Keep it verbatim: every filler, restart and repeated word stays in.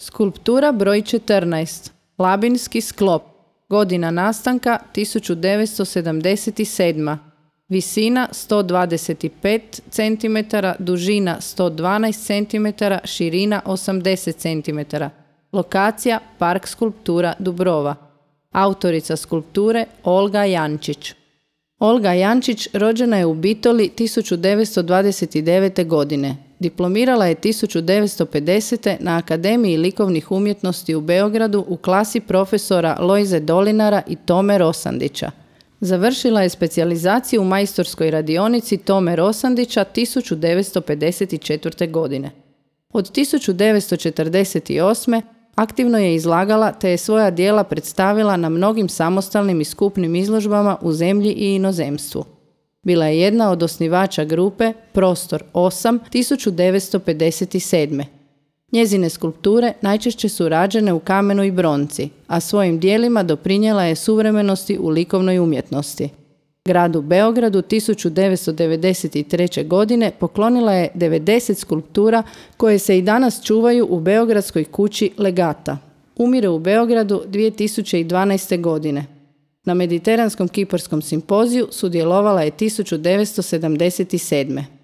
Skulptura broj četrnaest. Labinski sklop. Godina nastanka tisuću devetsto sedamdeset sedma. Visina sto dvadeset pet centimetara, dužina sto dvanaest centimetara, širina osamdeset centimetara. Lokacija Park skulptura Dubrova. Autorica skulpture Olga Jančić. Olga Jančić rođena je u Bitoli tisuću devetsto dvadeset devete. godine. Diplomirala je tisuću devetsto pedesete. na Akademiji likovnih umjetnosti u Beogradu u klasi profesora Lojze Dolinara i Tome Rosandića. Završila je specijalizaciju u majstorskoj radionici Tome Rosandića tisuću devetsto pedeset četvrte. godine. Od tisuću devetsto četrdeset osme. aktivno je izlagala te je svoja djela predstavila na mnogim samostalnim i skupnim izložbama u zemlji i inozemstvu. Bila je jedna od osnivača grupe Prostor osam tisuću devetsto pedeset sedme. Njezine skulpture najčešće su rađene u kamenu i bronci, a svojim djelima doprinijela je suvremenosti u likovnoj umjetnosti. Gradu Beogradu tisuću devetsto devedeset treće. godine poklonila je devedeset skulptura koje se i danas čuvaju u beogradskoj kući Legata. Umire u Beogradu dvije tisuće dvanaeste. godine. Na Mediteranskom kiparskom simpoziju sudjelovala je tisuću devetsto sedamdeset sedme.